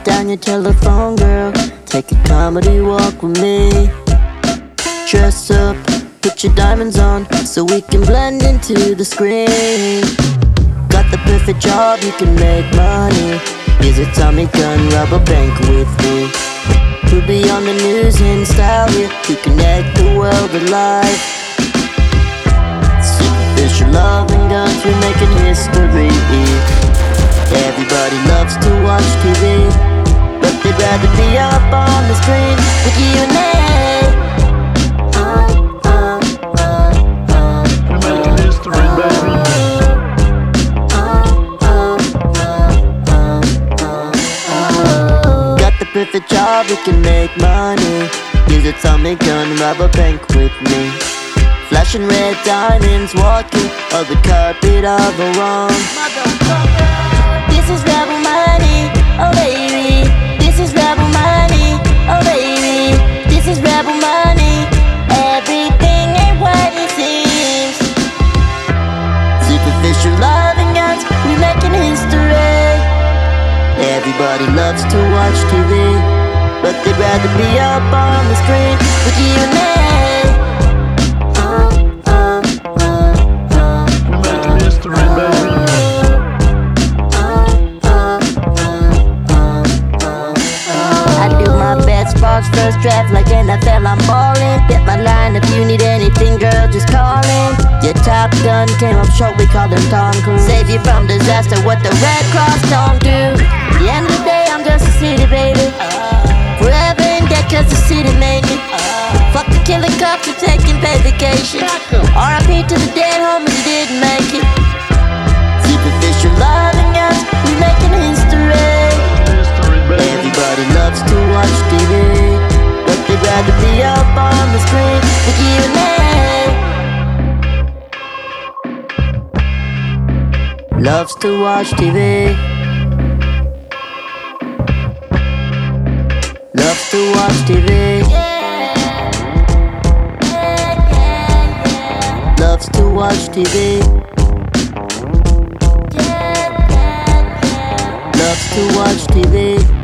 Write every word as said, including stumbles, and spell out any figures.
down your telephone, girl. Take a comedy walk with me. Dress up, put your diamonds on, so we can blend into the screen. Got the perfect job, you can make money. Here's a Tommy gun, rob a bank with me. We'll be on the news in style, yeah, to connect the world alive. Superficial love and guns, we're making history. Everybody loves to watch T V, but they'd rather be up on the screen with you and me. Perfect job, we can make money. Use a Tommy gun, rob a bank with me. Flashing red diamonds, walking on the carpet of the wrong. This is rebel money, oh baby. This is rebel money, oh baby. This is rebel money. Everything ain't what it seems. Superficial love and guns, we making history. Everybody loves to watch T V, but they'd rather be up on the screen with you and me. We're making history, baby. I do my best, sports first draft like N F L, I'm ballin'. Hit my line if you need anything, girl, just call in. Your Top Gun came up short, we called him Tom Cruise. Save you from disaster, what the Red Cross don't do. At the end of the day, I'm just a city baby. Forever in debt cause the city made me. Fuck the killer cops who taking paid vacation. R I P to the dead homies who didn't make it. Superficial love and guns, we making history. Everybody loves to watch T V, but they'd rather be up on the screen with you and me. Loves to watch T V. Loves to watch T V. Loves to watch T V. Loves to watch T V.